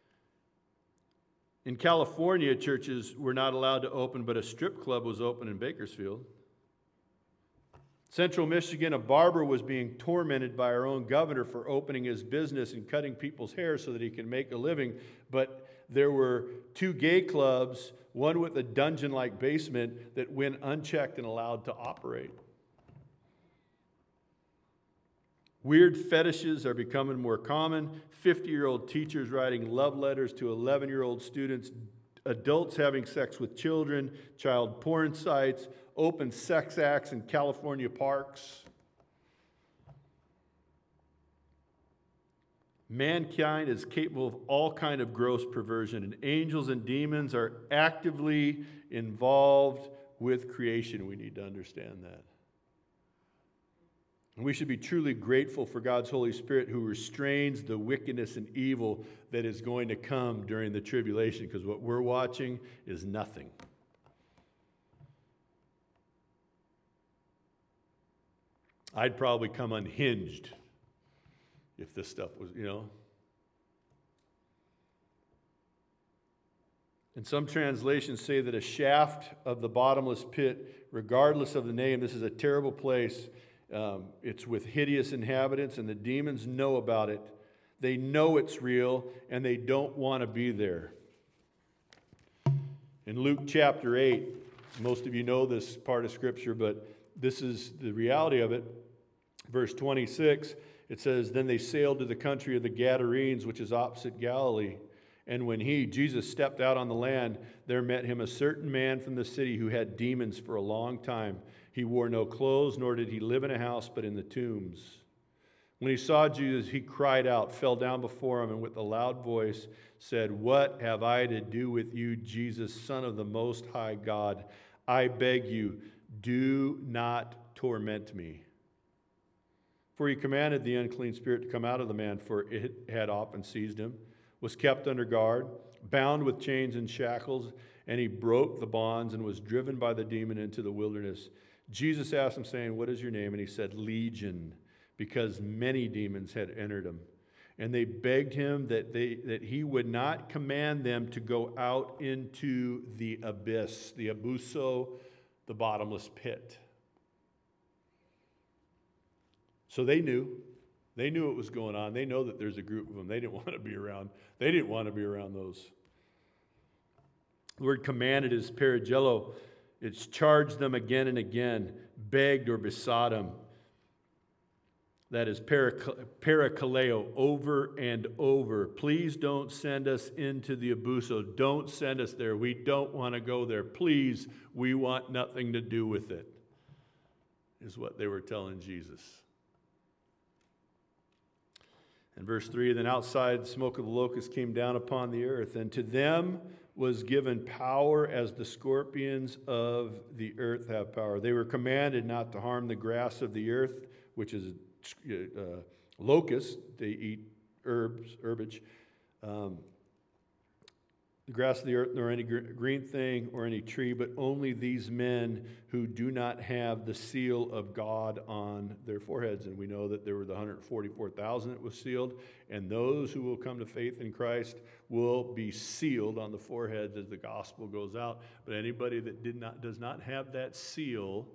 In California, churches were not allowed to open, but a strip club was open in Bakersfield. Central Michigan, a barber was being tormented by our own governor for opening his business and cutting people's hair so that he can make a living. But there were two gay clubs, one with a dungeon-like basement, that went unchecked and allowed to operate. Weird fetishes are becoming more common. fifty-year-old teachers writing love letters to eleven-year-old students, adults having sex with children, child porn sites, open sex acts in California parks. Mankind is capable of all kind of gross perversion, and angels and demons are actively involved with creation. We need to understand that. And we should be truly grateful for God's Holy Spirit, who restrains the wickedness and evil that is going to come during the tribulation, because what we're watching is nothing. I'd probably come unhinged if this stuff was, you know. And some translations say that a shaft of the bottomless pit, regardless of the name, this is a terrible place. Um, it's with hideous inhabitants, and the demons know about it. They know it's real, and they don't want to be there. In Luke chapter eight, most of you know this part of Scripture, but this is the reality of it. Verse twenty-six, it says, "Then they sailed to the country of the Gadarenes, which is opposite Galilee. And when he, Jesus, stepped out on the land, there met him a certain man from the city who had demons for a long time. He wore no clothes, nor did he live in a house, but in the tombs. When he saw Jesus, he cried out, fell down before him, and with a loud voice said, "What have I to do with you, Jesus, Son of the Most High God? I beg you, do not torment me." For he commanded the unclean spirit to come out of the man, for it had often seized him, was kept under guard, bound with chains and shackles, and he broke the bonds and was driven by the demon into the wilderness. Jesus asked him, saying, "What is your name?" And he said, "Legion," because many demons had entered him. And they begged him that, they, that he would not command them to go out into the abyss, the abuso, the bottomless pit. So they knew. They knew what was going on. They know that there's a group of them they didn't want to be around. They didn't want to be around those. The word commanded is paragello. It's charged them again and again, begged or besought them. That is parakaleo, over and over. Please don't send us into the abuso. Don't send us there. We don't want to go there. Please, we want nothing to do with it, is what they were telling Jesus. In verse three, then outside the smoke of the locust came down upon the earth, and to them was given power as the scorpions of the earth have power. They were commanded not to harm the grass of the earth, which is uh, locust. They eat herbs, herbage. Um, the grass of the earth, nor any green thing or any tree, but only these men who do not have the seal of God on their foreheads. And we know that there were the one hundred forty-four thousand that was sealed, and those who will come to faith in Christ will be sealed on the foreheads as the gospel goes out. But anybody that did not does not have that seal,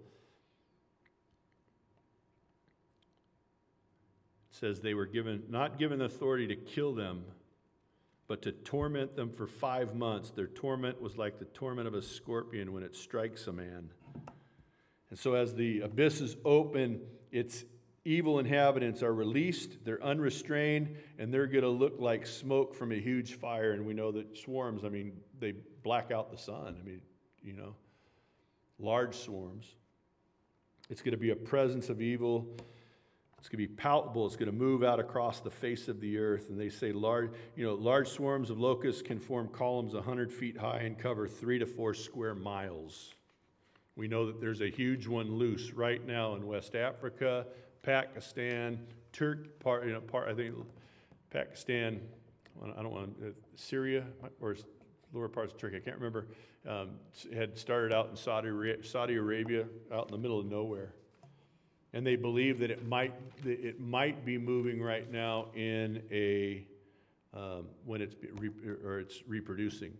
it says they were given not given authority to kill them, but to torment them for five months. Their torment was like the torment of a scorpion when it strikes a man. And so as the abysses open, its evil inhabitants are released, they're unrestrained, and they're going to look like smoke from a huge fire. And we know that swarms, I mean, they black out the sun. I mean, you know, large swarms. It's going to be a presence of evil. It's going to be palpable. It's going to move out across the face of the earth. And they say large, you know, large swarms of locusts can form columns one hundred feet high and cover three to four square miles. We know that there's a huge one loose right now in West Africa, Pakistan, Turk, part, you know, part, I think Pakistan, I don't want to, Syria, or lower parts of Turkey, I can't remember, um, had started out in Saudi, Saudi Arabia, out in the middle of nowhere. And they believe that it might that it might be moving right now in a um, when it's re, or it's reproducing.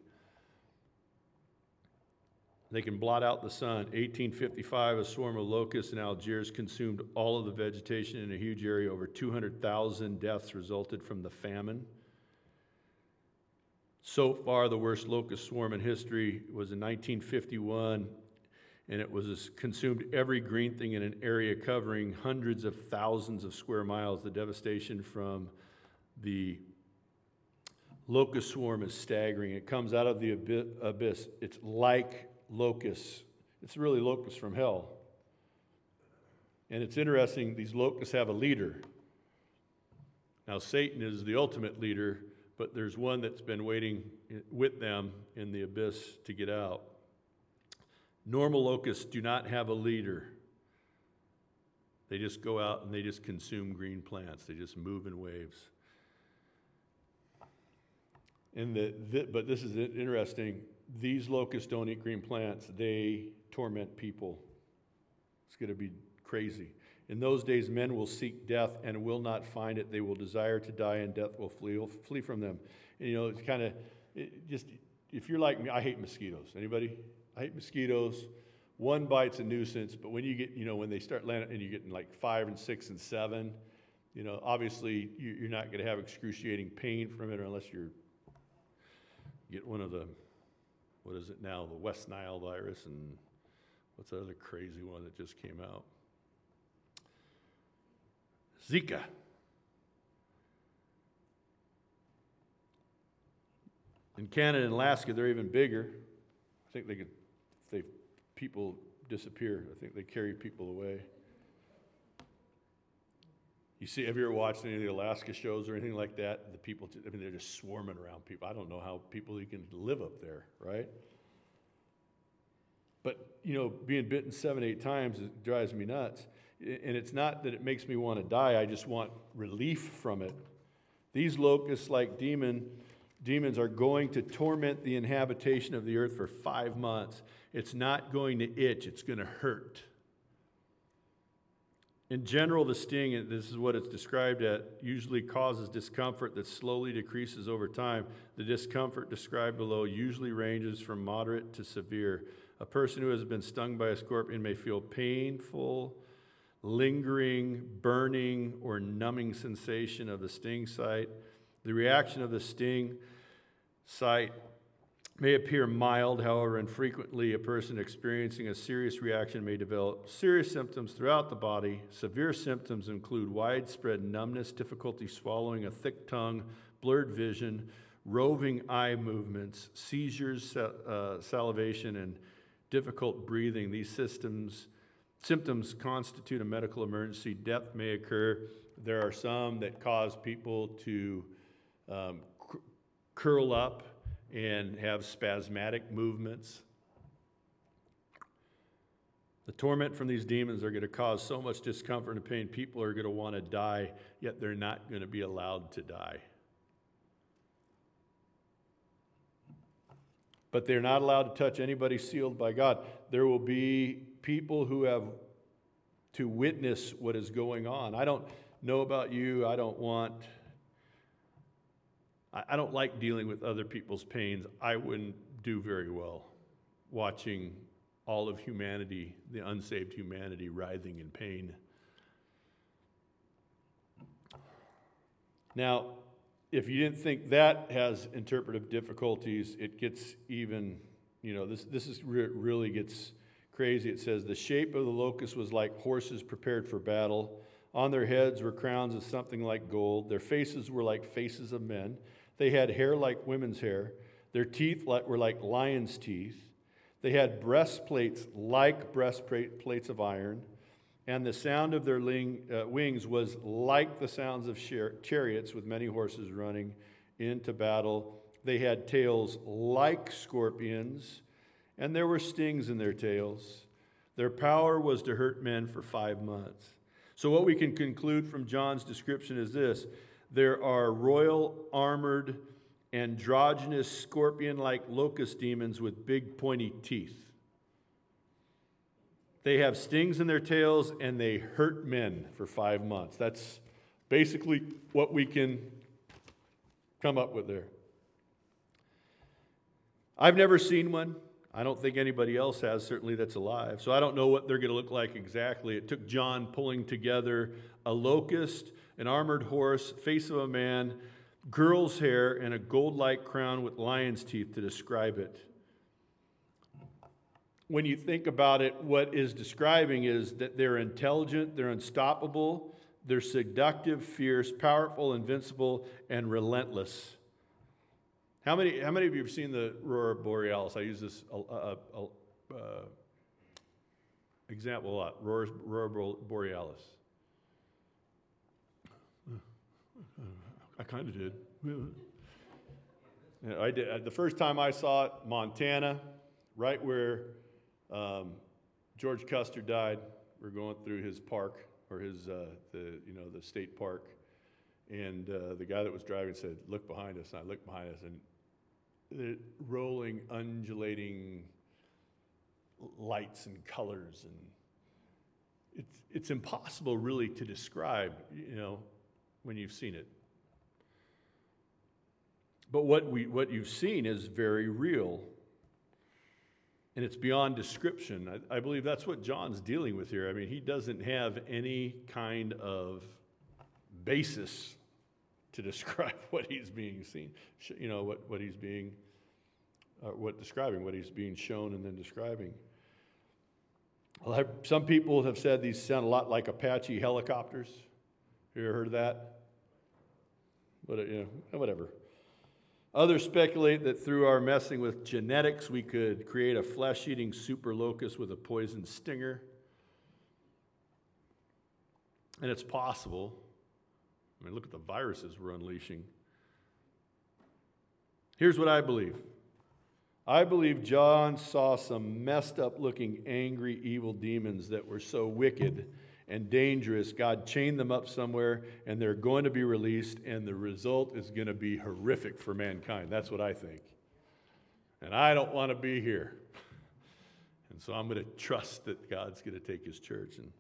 They can blot out the sun. eighteen fifty-five, a swarm of locusts in Algiers consumed all of the vegetation in a huge area. Over two hundred thousand deaths resulted from the famine. So far, the worst locust swarm in history was in nineteen fifty-one. And it was consumed every green thing in an area covering hundreds of thousands of square miles. The devastation from the locust swarm is staggering. It comes out of the abyss. It's like locusts. It's really locusts from hell. And it's interesting, these locusts have a leader. Now, Satan is the ultimate leader, but there's one that's been waiting with them in the abyss to get out. Normal locusts do not have a leader. They just go out and they just consume green plants. They just move in waves. And the, the, but this is interesting. These locusts don't eat green plants. They torment people. It's going to be crazy. In those days, men will seek death and will not find it. They will desire to die, and death will flee, will flee from them. And, you know, it's kind of it just, if you're like me, I hate mosquitoes. Anybody? I hate mosquitoes. One bite's a nuisance, but when you get, you know, when they start landing and you're getting like five and six and seven, you know, obviously you're not going to have excruciating pain from it unless you're get one of the, what is it now, the West Nile virus, and what's the other crazy one that just came out? Zika. In Canada and Alaska, they're even bigger. I think they could, if they, people disappear, I think they carry people away. You see, have you ever watched any of the Alaska shows or anything like that? The people, I mean, they're just swarming around people. I don't know how people can live up there, right? But, you know, being bitten seven, eight times, it drives me nuts. And it's not that it makes me want to die. I just want relief from it. These locusts, like demon, demons, are going to torment the inhabitation of the earth for five months. It's not going to itch. It's going to hurt. In general, the sting, and this is what it's described at, usually causes discomfort that slowly decreases over time. The discomfort described below usually ranges from moderate to severe. A person who has been stung by a scorpion may feel painful, lingering, burning, or numbing sensation of the sting site. The reaction of the sting site may appear mild, however, infrequently a person experiencing a serious reaction may develop serious symptoms throughout the body. Severe symptoms include widespread numbness, difficulty swallowing, a thick tongue, blurred vision, roving eye movements, seizures, uh, salivation, and difficult breathing. These systems, symptoms constitute a medical emergency. Death may occur. There are some that cause people to um, cr- curl up and have spasmodic movements. The torment from these demons are going to cause so much discomfort and pain, people are going to want to die, yet they're not going to be allowed to die. But they're not allowed to touch anybody sealed by God. There will be people who have to witness what is going on. I don't know about you. I don't want... I don't like dealing with other people's pains. I wouldn't do very well watching all of humanity, the unsaved humanity, writhing in pain. Now, if you didn't think that has interpretive difficulties, it gets even, you know, this, this is re- really gets crazy. It says, the shape of the locust was like horses prepared for battle. On their heads were crowns of something like gold. Their faces were like faces of men. They had hair like women's hair. Their teeth were like lions' teeth. They had breastplates like breastplates of iron. And the sound of their ling, uh, wings was like the sounds of char- chariots with many horses running into battle. They had tails like scorpions, and there were stings in their tails. Their power was to hurt men for five months. So what we can conclude from John's description is this. There are royal, armored, androgynous, scorpion-like locust demons with big, pointy teeth. They have stings in their tails, and they hurt men for five months. That's basically what we can come up with there. I've never seen one. I don't think anybody else has, certainly that's alive. So I don't know what they're going to look like exactly. It took John pulling together a locust, an armored horse, face of a man, girl's hair, and a gold-like crown with lion's teeth to describe it. When you think about it, what is describing is that they're intelligent, they're unstoppable, they're seductive, fierce, powerful, invincible, and relentless. How many, how many of you have seen the Aurora Borealis? I use this uh, uh, uh, example a lot, Aurora, Aurora Borealis. I kind of did. Yeah, I did. The first time I saw it, Montana, right where um, George Custer died. We're going through his park, or his, uh, the you know, the state park, and uh, the guy that was driving said, "Look behind us." And I looked behind us, and the rolling, undulating lights and colors, and it's it's impossible really to describe, you know, when you've seen it. But what we what you've seen is very real, and it's beyond description. I, I believe that's what John's dealing with here. I mean, he doesn't have any kind of basis to describe what he's being seen. You know, what, what he's being, uh, what describing, what he's being shown and then describing. Well, I've, some people have said these sound a lot like Apache helicopters. Have you ever heard of that? But, you know, whatever. Others speculate that through our messing with genetics, we could create a flesh-eating super locust with a poison stinger. And it's possible. I mean, look at the viruses we're unleashing. Here's what I believe. I believe John saw some messed up looking, angry, evil demons that were so wicked and dangerous. God chained them up somewhere, and they're going to be released, and the result is going to be horrific for mankind. That's what I think. And I don't want to be here. And so I'm going to trust that God's going to take his church. And,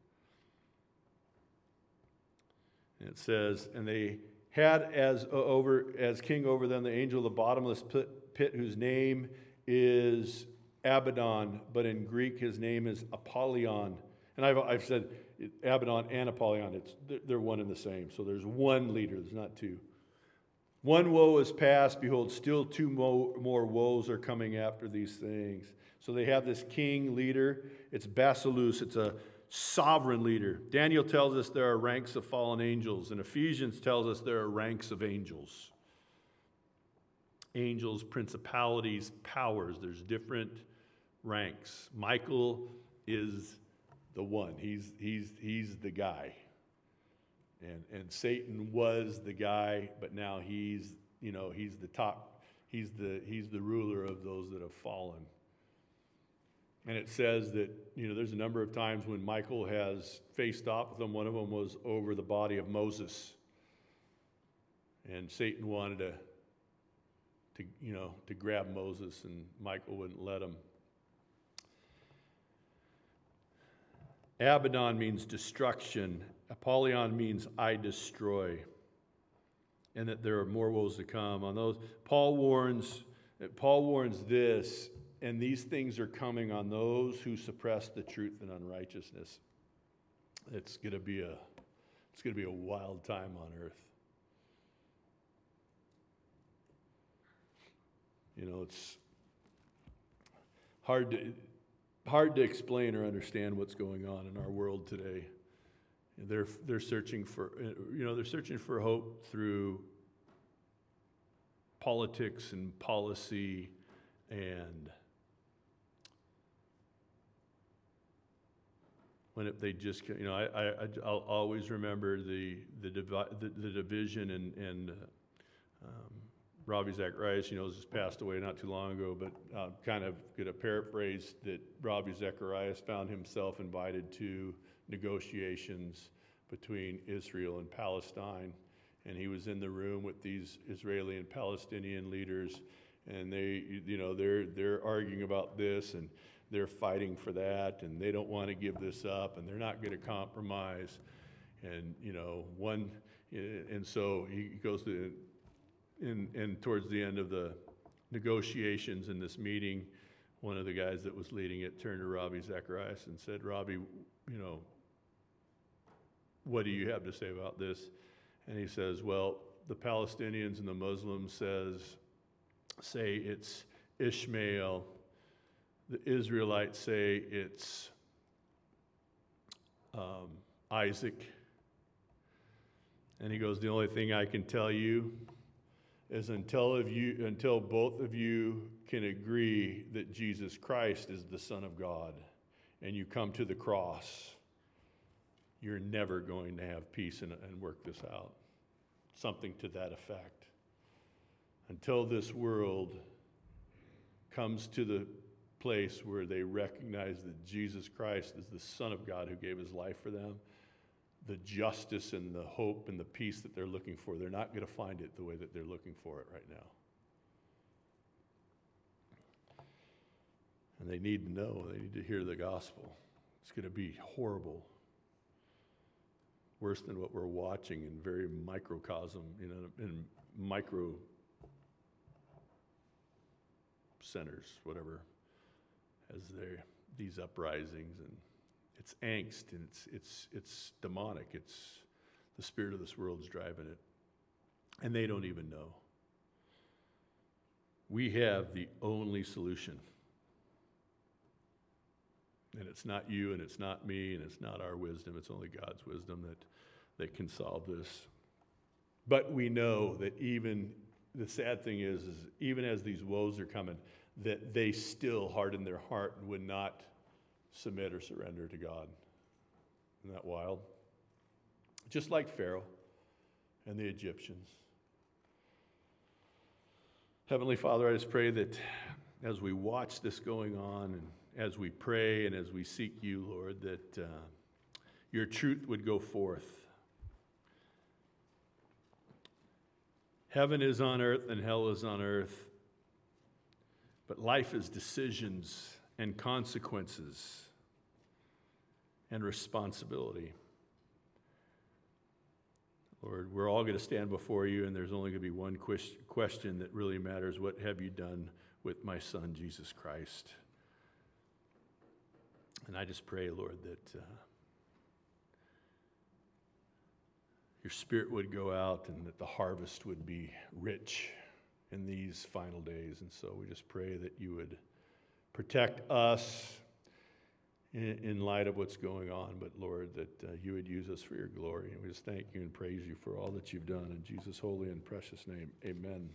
and it says, and they had as over as king over them the angel of the bottomless pit, pit whose name is Abaddon, but in Greek his name is Apollyon. And I've, I've said Abaddon and Apollyon, it's, they're one and the same. So there's one leader, there's not two. One woe is past, behold, still two mo- more woes are coming after these things. So they have this king leader. It's Basileus, it's a sovereign leader. Daniel tells us there are ranks of fallen angels, and Ephesians tells us there are ranks of angels. Angels, principalities, powers. There's different ranks. Michael is the one. He's he's he's the guy. And and Satan was the guy, but now he's, you know, he's the top, he's the he's the ruler of those that have fallen. And it says that, you know, there's a number of times when Michael has faced off with them. One of them was over the body of Moses. And Satan wanted to, to you know, to grab Moses, and Michael wouldn't let him. Abaddon means destruction. Apollyon means I destroy. And that there are more woes to come. On those, Paul warns, Paul warns this, and these things are coming on those who suppress the truth and unrighteousness. It's going to be a, it's going to be a wild time on earth. You know, it's hard to hard to explain or understand what's going on in our world today. They're they're searching for, you know, they're searching for hope through politics and policy, and when if they just, you know, I, I I'll always remember the the divi- the, the division and and um, Ravi Zacharias, you know, just passed away not too long ago, but uh, kind of get a paraphrase that Ravi Zacharias found himself invited to negotiations between Israel and Palestine, and he was in the room with these Israeli and Palestinian leaders, and they, you know, they're they're arguing about this, and they're fighting for that, and they don't want to give this up, and they're not going to compromise, and you know, one, and so he goes to, and and towards the end of the negotiations in this meeting, one of the guys that was leading it turned to Ravi Zacharias and said, "Ravi, you know, what do you have to say about this?" And he says, "Well, the Palestinians and the Muslims says say it's Ishmael. The Israelites say it's um, Isaac." And he goes, "The only thing I can tell you is until of you, until both of you can agree that Jesus Christ is the Son of God, and you come to the cross, you're never going to have peace and, and work this out." Something to that effect. Until this world comes to the place where they recognize that Jesus Christ is the Son of God who gave his life for them, the justice and the hope and the peace that they're looking for, they're not going to find it the way that they're looking for it right now. And they need to know, they need to hear the gospel. It's going to be horrible. Worse than what we're watching in very microcosm, you know, in micro centers, whatever, as they're these uprisings, and it's angst, and it's it's it's demonic. It's the spirit of this world is driving it, and they don't even know. We have the only solution, and it's not you, and it's not me, and it's not our wisdom. It's only God's wisdom that that can solve this. But we know that even the sad thing is, is even as these woes are coming, that they still harden their heart and would not submit or surrender to God. Isn't that wild? Just like Pharaoh and the Egyptians. Heavenly Father, I just pray that as we watch this going on and as we pray and as we seek you, Lord, that uh, your truth would go forth. Heaven is on earth and hell is on earth, but life is decisions and consequences and responsibility. Lord, we're all going to stand before you, and there's only going to be one question that really matters. What have you done with my son, Jesus Christ? And I just pray, Lord, that uh, your Spirit would go out and that the harvest would be rich in these final days. And so we just pray that you would protect us in, in light of what's going on, but Lord, that uh, you would use us for your glory. And we just thank you and praise you for all that you've done. In Jesus' holy and precious name, amen.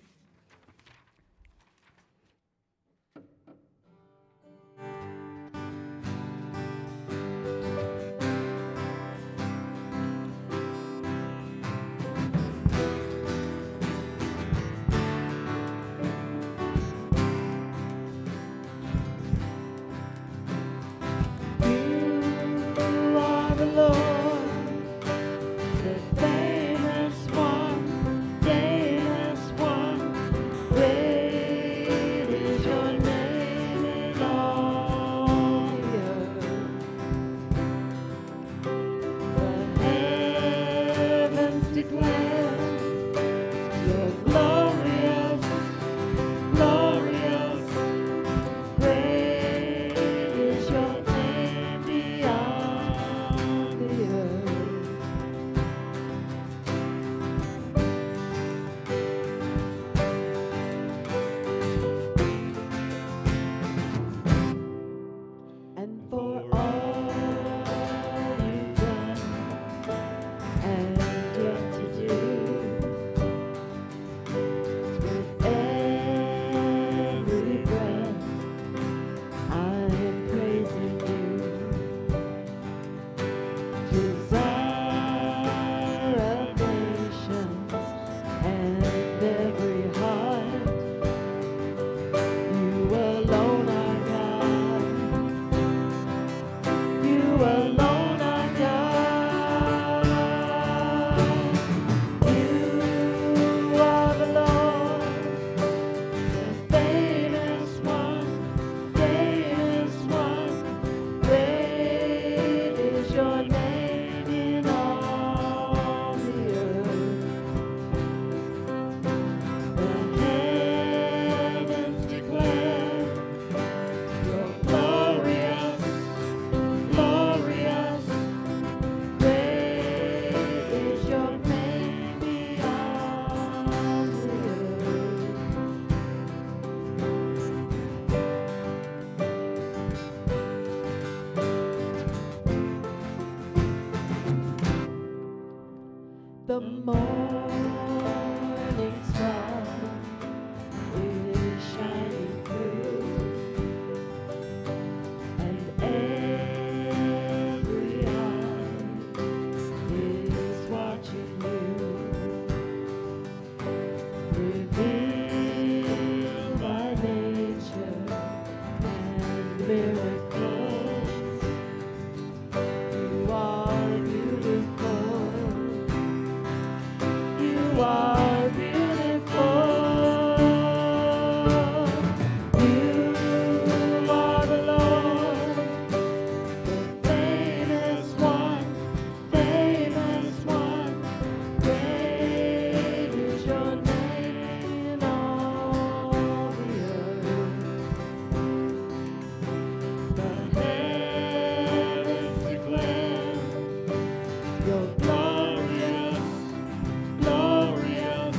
The morning star is shining through, and every eye is watching you. Revealed by nature and miracles, you are beautiful. You are beautiful. You are the Lord, the famous one, famous one. Great is your name in all the earth. The heavens declare your glorious, glorious.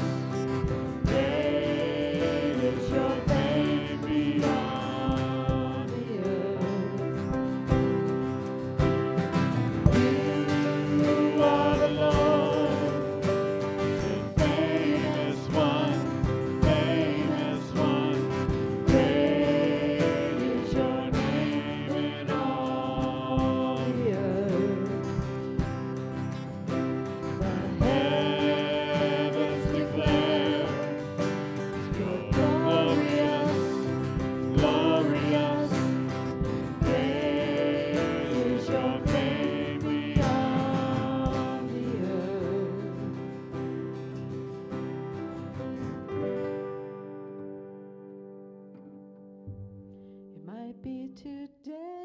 Great is your name beyond the earth. You are the Lord, the famous one, today.